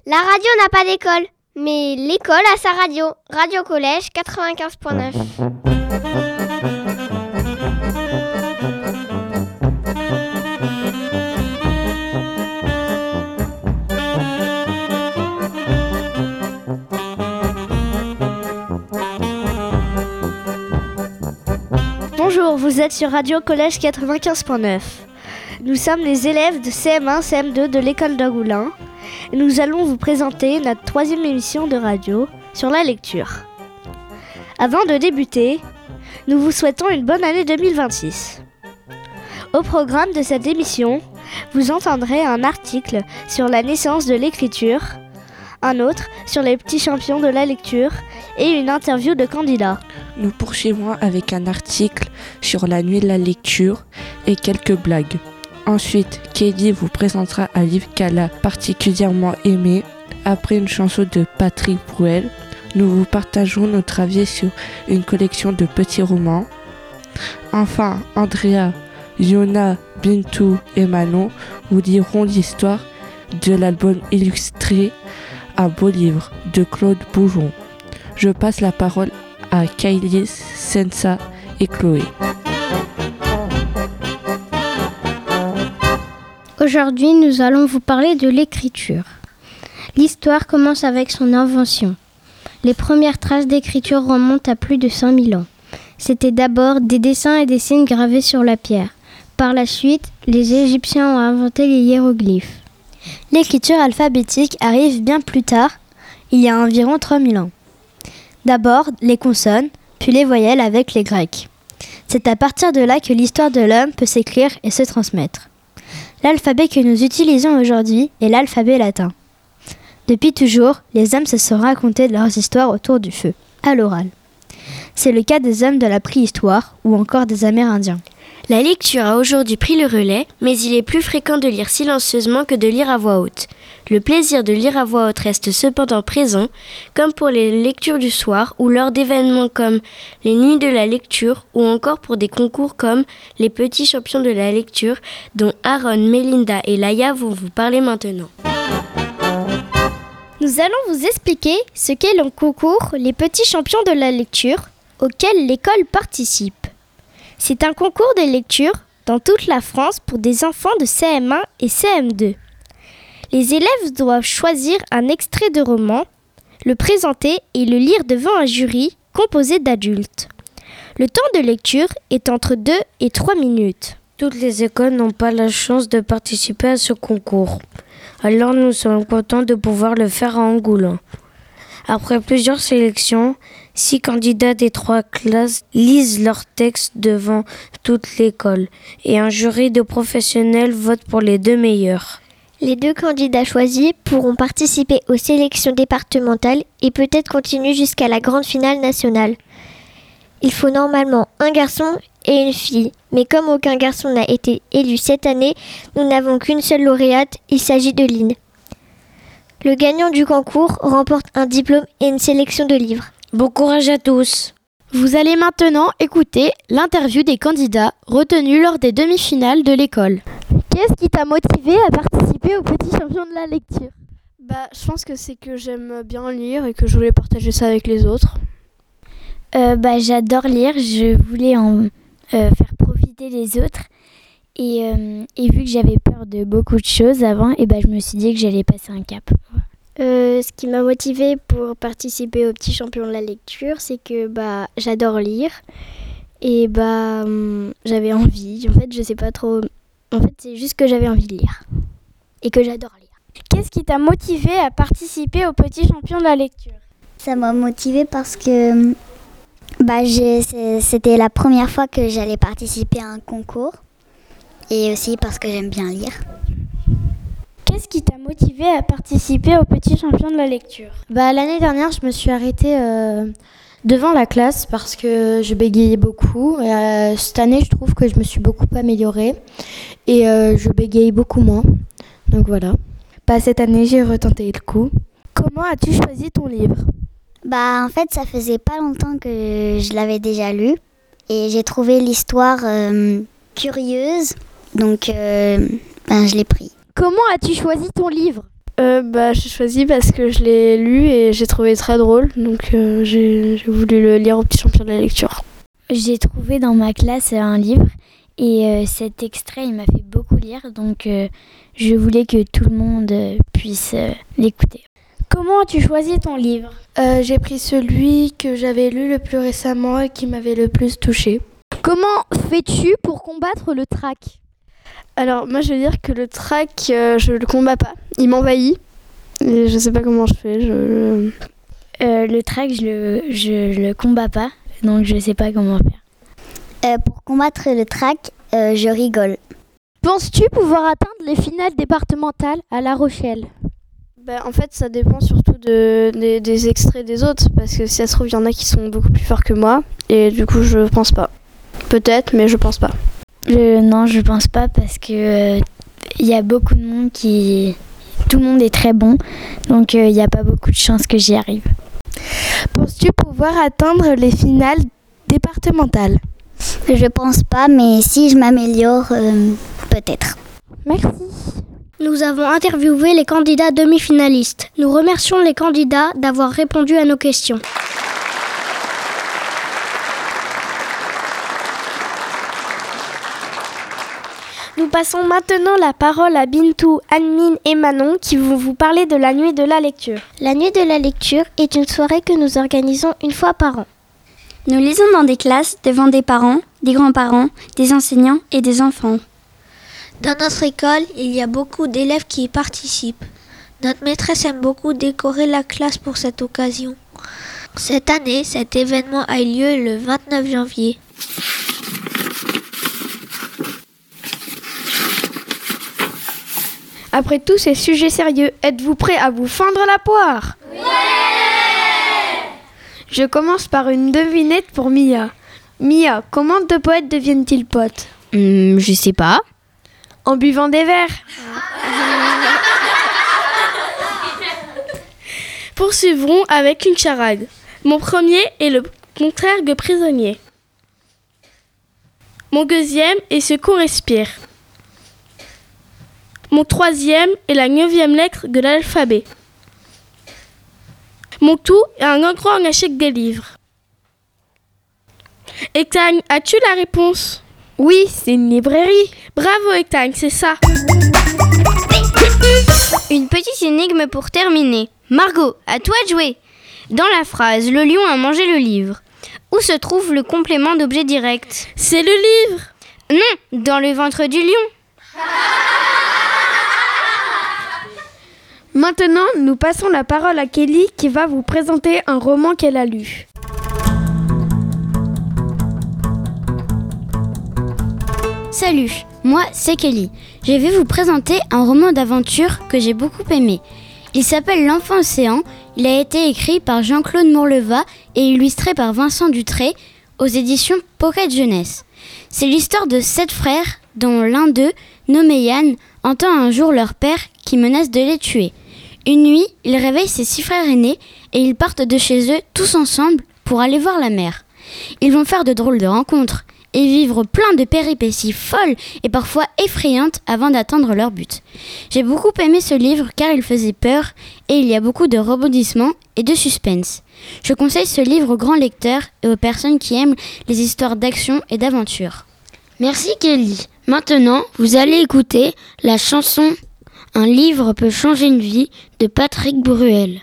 La radio n'a pas d'école, mais l'école a sa radio. Radio Collège 95.9. Bonjour, vous êtes sur Radio Collège 95.9. Nous sommes les élèves de CM1, CM2 de l'école d'Angoulins. Et nous allons vous présenter notre 3e émission de radio sur la lecture. Avant de débuter, nous vous souhaitons une bonne année 2026. Au programme de cette émission, vous entendrez un article sur la naissance de l'écriture, un autre sur les petits champions de la lecture et une interview de candidats. Nous poursuivrons avec un article sur la nuit de la lecture et quelques blagues. Ensuite, Kelly vous présentera un livre qu'elle a particulièrement aimé. Après une chanson de Patrick Bruel, nous vous partagerons notre avis sur une collection de petits romans. Enfin, Andrea, Yona, Bintou et Manon vous liront l'histoire de l'album illustré Un beau livre de Claude Boujon. Je passe la parole à Kylie, Sensa et Chloé. Aujourd'hui, nous allons vous parler de l'écriture. L'histoire commence avec son invention. Les premières traces d'écriture remontent à plus de 5000 ans. C'était d'abord des dessins et des signes gravés sur la pierre. Par la suite, les Égyptiens ont inventé les hiéroglyphes. L'écriture alphabétique arrive bien plus tard, il y a environ 3000 ans. D'abord, les consonnes, puis les voyelles avec les Grecs. C'est à partir de là que l'histoire de l'homme peut s'écrire et se transmettre. L'alphabet que nous utilisons aujourd'hui est l'alphabet latin. Depuis toujours, les hommes se sont racontés leurs histoires autour du feu, à l'oral. C'est le cas des hommes de la préhistoire ou encore des Amérindiens. La lecture a aujourd'hui pris le relais, mais il est plus fréquent de lire silencieusement que de lire à voix haute. Le plaisir de lire à voix haute reste cependant présent, comme pour les lectures du soir ou lors d'événements comme les nuits de la lecture ou encore pour des concours comme les petits champions de la lecture dont Aaron, Melinda et Laïa vont vous parler maintenant. Nous allons vous expliquer ce qu'est le concours Les Petits Champions de la Lecture, auquel l'école participe. C'est un concours de lecture dans toute la France pour des enfants de CM1 et CM2. Les élèves doivent choisir un extrait de roman, le présenter et le lire devant un jury composé d'adultes. Le temps de lecture est entre 2 et 3 minutes. Toutes les écoles n'ont pas la chance de participer à ce concours. Alors nous sommes contents de pouvoir le faire à Angoulins. Après plusieurs sélections, 6 candidats des 3 classes lisent leurs textes devant toute l'école et un jury de professionnels vote pour les 2 meilleurs. Les 2 candidats choisis pourront participer aux sélections départementales et peut-être continuer jusqu'à la grande finale nationale. Il faut normalement un garçon et une fille, mais comme aucun garçon n'a été élu cette année, nous n'avons qu'une seule lauréate, il s'agit de Lynn. Le gagnant du concours remporte un diplôme et une sélection de livres. Bon courage à tous! Vous allez maintenant écouter l'interview des candidats retenus lors des demi-finales de l'école. Qu'est-ce qui t'a motivé à participer aux petits champions de la lecture ? Je pense que c'est que j'aime bien lire et que je voulais partager ça avec les autres. J'adore lire, je voulais en faire profiter les autres. Et vu que j'avais peur de beaucoup de choses avant, je me suis dit que j'allais passer un cap. Ce qui m'a motivée pour participer aux petits champions de la lecture, c'est que j'adore lire et j'avais envie. En fait, je sais pas trop. En fait, c'est juste que j'avais envie de lire et que j'adore lire. Qu'est-ce qui t'a motivé à participer aux petits champions de la lecture ? Ça m'a motivée parce que c'était la première fois que j'allais participer à un concours et aussi parce que j'aime bien lire. Qu'est-ce qui t'a motivé à participer aux petits champions de la lecture ? L'année dernière, je me suis arrêtée devant la classe parce que je bégayais beaucoup. Cette année, je trouve que je me suis beaucoup améliorée et je bégaye beaucoup moins. Donc voilà. Cette année, j'ai retenté le coup. Comment as-tu choisi ton livre ? En fait, ça faisait pas longtemps que je l'avais déjà lu et j'ai trouvé l'histoire curieuse. Donc, je l'ai pris. Comment as-tu choisi ton livre ? J'ai choisi parce que je l'ai lu et j'ai trouvé très drôle, donc j'ai voulu le lire au petit champion de la lecture. J'ai trouvé dans ma classe un livre et cet extrait il m'a fait beaucoup lire, donc je voulais que tout le monde puisse l'écouter. Comment as-tu choisi ton livre ? J'ai pris celui que j'avais lu le plus récemment et qui m'avait le plus touchée. Comment fais-tu pour combattre le trac ? Alors moi je veux dire que le trac, je le combats pas, il m'envahit et je sais pas comment je fais. Le trac je le combats pas, donc je sais pas comment faire. Pour combattre le trac, je rigole. Penses-tu pouvoir atteindre les finales départementales à La Rochelle ? En fait ça dépend surtout des extraits des autres, parce que si ça se trouve il y en a qui sont beaucoup plus forts que moi et du coup je pense pas. Peut-être, mais je pense pas. Non, je pense pas parce que y a beaucoup de monde tout le monde est très bon, donc il n'y a pas beaucoup de chances que j'y arrive. Penses-tu pouvoir atteindre les finales départementales ? Je pense pas, mais si je m'améliore, peut-être. Merci. Nous avons interviewé les candidats demi-finalistes. Nous remercions les candidats d'avoir répondu à nos questions. Nous passons maintenant la parole à Bintou, Anne-Mine et Manon qui vont vous parler de la nuit de la lecture. La nuit de la lecture est une soirée que nous organisons une fois par an. Nous lisons dans des classes devant des parents, des grands-parents, des enseignants et des enfants. Dans notre école, il y a beaucoup d'élèves qui y participent. Notre maîtresse aime beaucoup décorer la classe pour cette occasion. Cette année, cet événement a eu lieu le 29 janvier. Après tous ces sujets sérieux, êtes-vous prêts à vous fendre la poire ? Ouais ! Je commence par une devinette pour Mia. Mia, comment deux poètes deviennent-ils potes ? Je sais pas. En buvant des verres. Poursuivrons avec une charade. Mon premier est le contraire de prisonnier. Mon deuxième est ce qu'on respire. Mon troisième est la 9e lettre de l'alphabet. Mon tout est un endroit où on achète des livres. Ethan, as-tu la réponse ? Oui, c'est une librairie. Bravo Ethan, c'est ça. Une petite énigme pour terminer. Margot, à toi de jouer. Dans la phrase « Le lion a mangé le livre », où se trouve le complément d'objet direct ? C'est le livre. Non, dans le ventre du lion. Maintenant, nous passons la parole à Kelly qui va vous présenter un roman qu'elle a lu. Salut, moi c'est Kelly. Je vais vous présenter un roman d'aventure que j'ai beaucoup aimé. Il s'appelle L'Enfant Océan. Il a été écrit par Jean-Claude Mourleva et illustré par Vincent Dutré aux éditions Pocket Jeunesse. C'est l'histoire de 7 frères dont l'un d'eux, nommé Yann, entend un jour leur père qui menace de les tuer. Une nuit, il réveille ses 6 frères aînés et ils partent de chez eux tous ensemble pour aller voir la mer. Ils vont faire de drôles de rencontres et vivre plein de péripéties folles et parfois effrayantes avant d'atteindre leur but. J'ai beaucoup aimé ce livre car il faisait peur et il y a beaucoup de rebondissements et de suspense. Je conseille ce livre aux grands lecteurs et aux personnes qui aiment les histoires d'action et d'aventure. Merci Kelly. Maintenant, vous allez écouter la chanson « Un livre peut changer une vie » de Patrick Bruel.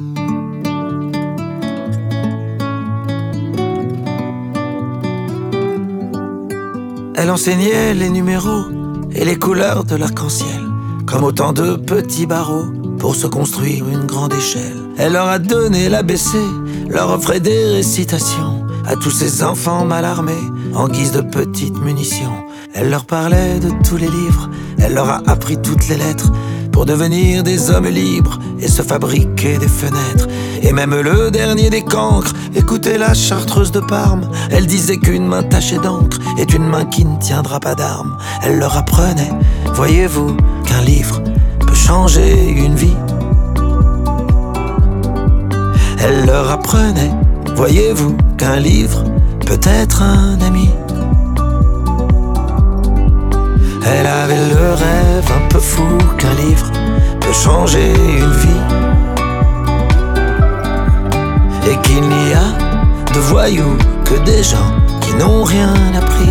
Elle enseignait les numéros et les couleurs de l'arc-en-ciel, comme autant de petits barreaux pour se construire une grande échelle. Elle leur a donné l'ABC, leur offrait des récitations à tous ces enfants mal armés en guise de petites munitions. Elle leur parlait de tous les livres, elle leur a appris toutes les lettres pour devenir des hommes libres et se fabriquer des fenêtres. Et même le dernier des cancres écoutait la chartreuse de Parme. Elle disait qu'une main tachée d'encre est une main qui ne tiendra pas d'armes. Elle leur apprenait, voyez-vous, qu'un livre peut changer une vie. Elle leur apprenait, voyez-vous, qu'un livre peut être un ami. Elle avait le rêve un peu fou qu'un livre peut changer une vie, et qu'il n'y a de voyous que des gens qui n'ont rien appris.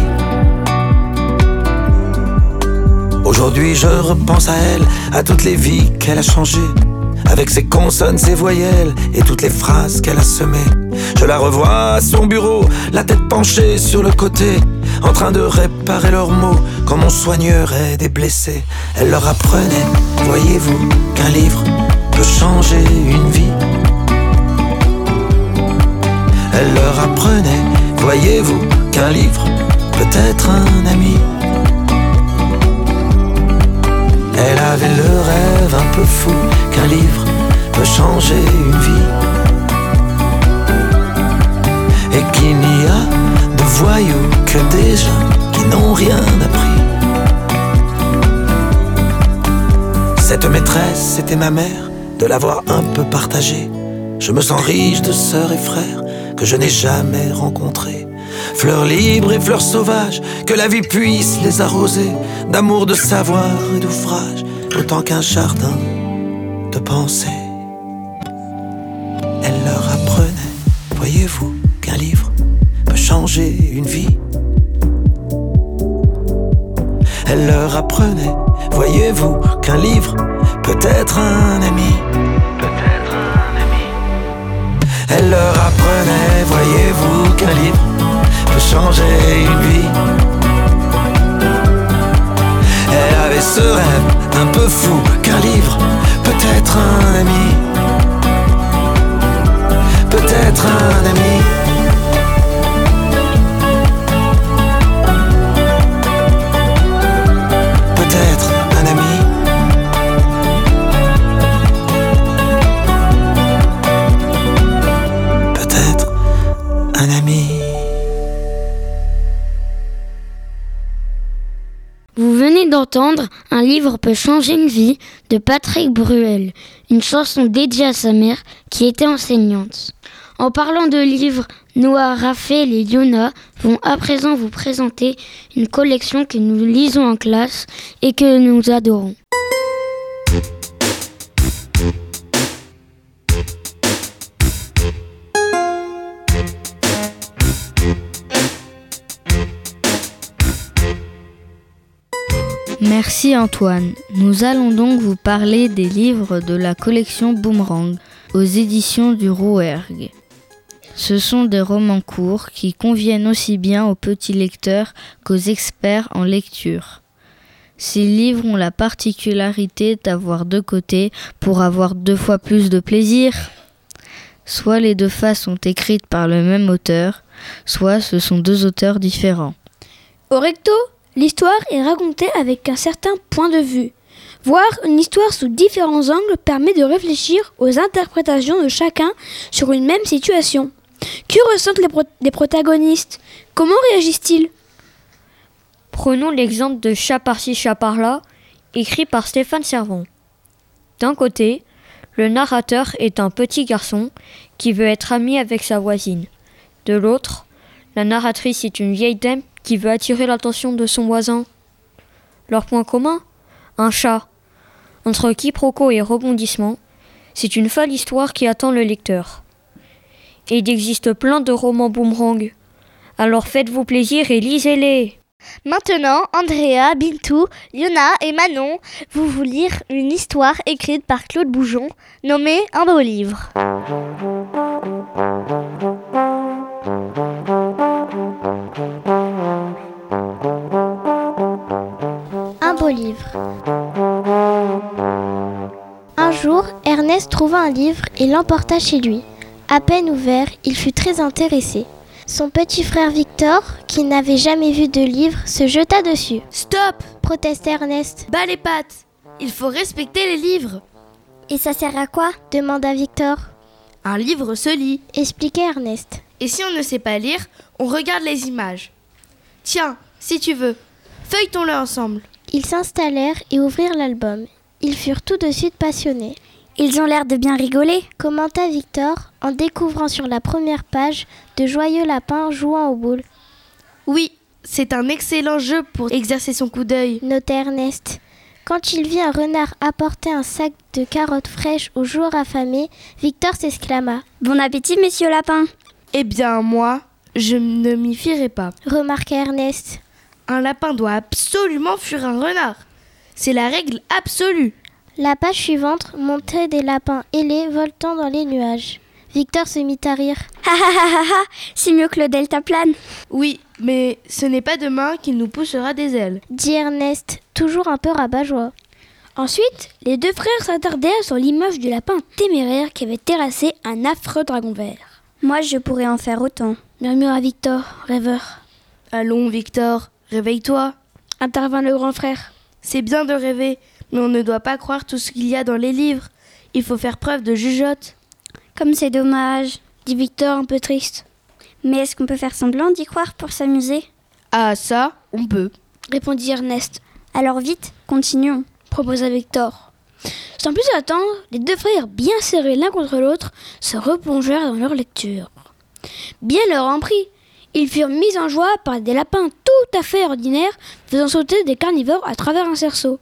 Aujourd'hui je repense à elle, à toutes les vies qu'elle a changées, avec ses consonnes, ses voyelles et toutes les phrases qu'elle a semées. Je la revois à son bureau, la tête penchée sur le côté, en train de réparer leurs mots comme on soignerait des blessés. Elle leur apprenait, voyez-vous, qu'un livre peut changer une vie. Elle leur apprenait, voyez-vous, qu'un livre peut être un ami. Elle avait le rêve un peu fou qu'un livre peut changer une vie, et qu'il n'y a de voyous que des gens qui n'ont rien appris. Cette maîtresse, c'était ma mère, de l'avoir un peu partagée. Je me sens riche de sœurs et frères que je n'ai jamais rencontrés. Fleurs libres et fleurs sauvages, que la vie puisse les arroser d'amour, de savoir et d'ouvrage, autant qu'un jardin de pensée. Elle leur apprenait, voyez-vous, qu'un livre peut changer une vie. Elle leur apprenait, voyez-vous, qu'un livre peut être un ami. Elle leur apprenait, voyez-vous, qu'un livre peut changer une vie. Elle avait ce rêve un peu fou qu'un livre peut être un ami. Peut-être un ami. Peut-être un ami. Peut-être un ami. Vous venez d'entendre Un livre peut changer une vie de Patrick Bruel, une chanson dédiée à sa mère qui était enseignante. En parlant de livres, Noah, Raphaël et Yona vont à présent vous présenter une collection que nous lisons en classe et que nous adorons. Merci Antoine. Nous allons donc vous parler des livres de la collection Boomerang aux éditions du Rouergue. Ce sont des romans courts qui conviennent aussi bien aux petits lecteurs qu'aux experts en lecture. Ces livres ont la particularité d'avoir deux côtés pour avoir 2 fois plus de plaisir. Soit les 2 faces sont écrites par le même auteur, soit ce sont 2 auteurs différents. Au recto, l'histoire est racontée avec un certain point de vue. Voir une histoire sous différents angles permet de réfléchir aux interprétations de chacun sur une même situation. Que ressentent les protagonistes? Comment réagissent-ils? Prenons l'exemple de Chat par-ci, chat par-là, écrit par Stéphane Servon. D'un côté, le narrateur est un petit garçon qui veut être ami avec sa voisine. De l'autre, la narratrice est une vieille dame qui veut attirer l'attention de son voisin. Leur point commun? Un chat. Entre quiproquo et rebondissement, c'est une folle histoire qui attend le lecteur. Et il existe plein de romans Boomerang. Alors faites-vous plaisir et lisez-les. Maintenant, Andrea, Bintou, Yona et Manon vont vous lire une histoire écrite par Claude Boujon, nommée Un beau livre. Un beau livre. Un jour, Ernest trouva un livre et l'emporta chez lui. À peine ouvert, il fut très intéressé. Son petit frère Victor, qui n'avait jamais vu de livre, se jeta dessus. « Stop !» protestait Ernest. « Bas les pattes! Il faut respecter les livres !» « Et ça sert à quoi ?» demanda Victor. « Un livre se lit !» expliquait Ernest. « Et si on ne sait pas lire, on regarde les images. Tiens, si tu veux, feuilletons-le ensemble. » Ils s'installèrent et ouvrirent l'album. Ils furent tout de suite passionnés. « Ils ont l'air de bien rigoler !» commenta Victor en découvrant sur la première page de joyeux lapins jouant aux boules. « Oui, c'est un excellent jeu pour exercer son coup d'œil, » notait Ernest. Quand il vit un renard apporter un sac de carottes fraîches aux joueurs affamés, Victor s'exclama. Bon appétit, messieurs lapins. Eh bien, moi, je ne m'y fierai pas. Remarqua Ernest. Un lapin doit absolument fuir un renard. C'est la règle absolue. La page suivante montrait des lapins ailés voltant dans les nuages. Victor se mit à rire. Ha ha ha ha ha, c'est mieux que le deltaplane. Oui, mais ce n'est pas demain qu'il nous poussera des ailes, dit Ernest, toujours un peu rabat-joie. Ensuite, les deux frères s'attardèrent sur l'image du lapin téméraire qui avait terrassé un affreux dragon vert. Moi, je pourrais en faire autant, murmura Victor, rêveur. Allons, Victor, réveille-toi, intervint le grand frère. C'est bien de rêver, mais on ne doit pas croire tout ce qu'il y a dans les livres. Il faut faire preuve de jugeote. Comme c'est dommage, dit Victor un peu triste. Mais est-ce qu'on peut faire semblant d'y croire pour s'amuser? Ah ça, on peut, répondit Ernest. Alors vite, continuons, proposa Victor. Sans plus attendre, les deux frères, bien serrés l'un contre l'autre, se replongèrent dans leur lecture. Bien leur en prit, ils furent mis en joie par des lapins tout à fait ordinaires, faisant sauter des carnivores à travers un cerceau.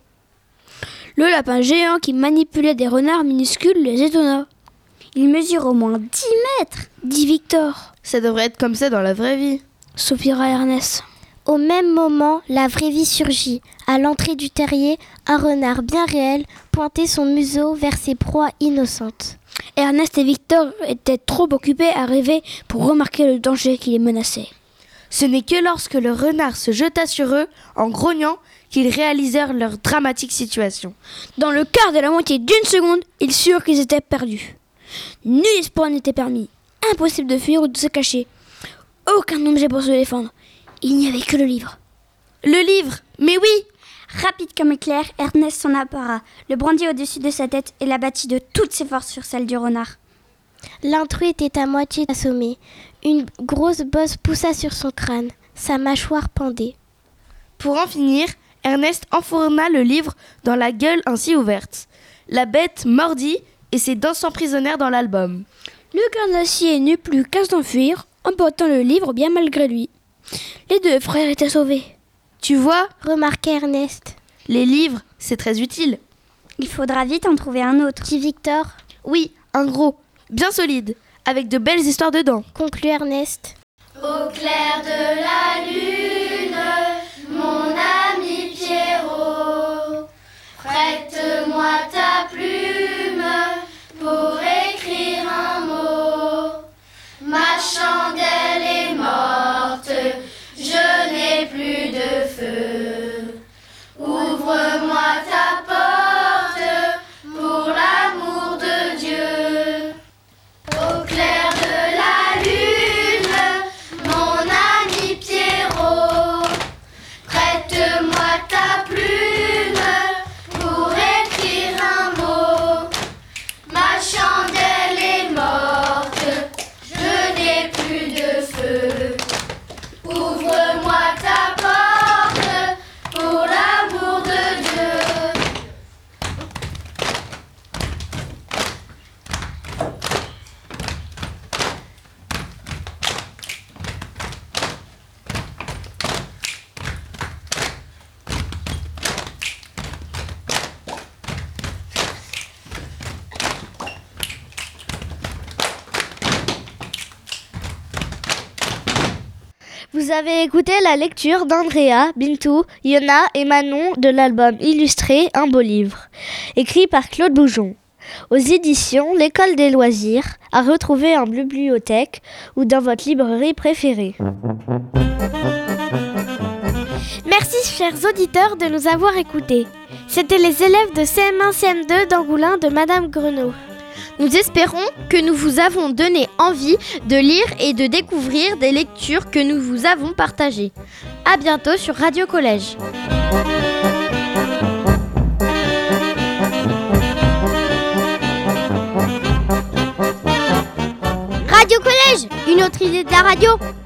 Le lapin géant qui manipulait des renards minuscules les étonna. Il mesure au moins 10 mètres, dit Victor. Ça devrait être comme ça dans la vraie vie, soupira Ernest. Au même moment, la vraie vie surgit. À l'entrée du terrier, un renard bien réel pointait son museau vers ses proies innocentes. Ernest et Victor étaient trop occupés à rêver pour remarquer le danger qui les menaçait. Ce n'est que lorsque le renard se jeta sur eux, en grognant, qu'ils réalisèrent leur dramatique situation. Dans le quart de la moitié d'une seconde, ils surent qu'ils étaient perdus. Nul espoir n'était permis. Impossible de fuir ou de se cacher. Aucun objet pour se défendre. Il n'y avait que le livre. Le livre, mais oui! Rapide comme éclair, Ernest s'en empara, le brandit au-dessus de sa tête et l'abattit de toutes ses forces sur celle du renard. L'intrus était à moitié assommé. Une grosse bosse poussa sur son crâne. Sa mâchoire pendait. Pour en finir, Ernest enfourna le livre dans la gueule ainsi ouverte. La bête mordit et ses dents s'emprisonnèrent dans l'album. Le carnassier n'eut plus qu'à s'enfuir, emportant le livre bien malgré lui. Les deux frères étaient sauvés. Tu vois, remarqua Ernest. Les livres, c'est très utile. Il faudra vite en trouver un autre, dit Victor. Oui, un gros, bien solide, avec de belles histoires dedans, conclut Ernest. Au clair de la lune, mon ami Pierrot, prête-moi ta plume pour écrire un mot. Ma chandelle est morte, je n'ai plus de feu. Ouvre-moi ta porte pour l'amour de Dieu. Au clair de la lune, mon ami Pierrot, prête-moi ta plume pour écrire un mot. Ma chandelle est morte, je n'ai plus de feu. Ouvre-moi ta porte pour l'amour de Dieu. Vous avez écouté la lecture d'Andrea, Bintou, Yona et Manon de l'album illustré Un beau livre, écrit par Claude Boujon. Aux éditions L'École des loisirs, à retrouver en bibliothèque ou dans votre librairie préférée. Merci chers auditeurs de nous avoir écoutés. C'était les élèves de CM1, CM2 d'Angoulins de Madame Grenot. Nous espérons que nous vous avons donné envie de lire et de découvrir des lectures que nous vous avons partagées. À bientôt sur Radio Collège. Radio Collège, une autre idée de la radio.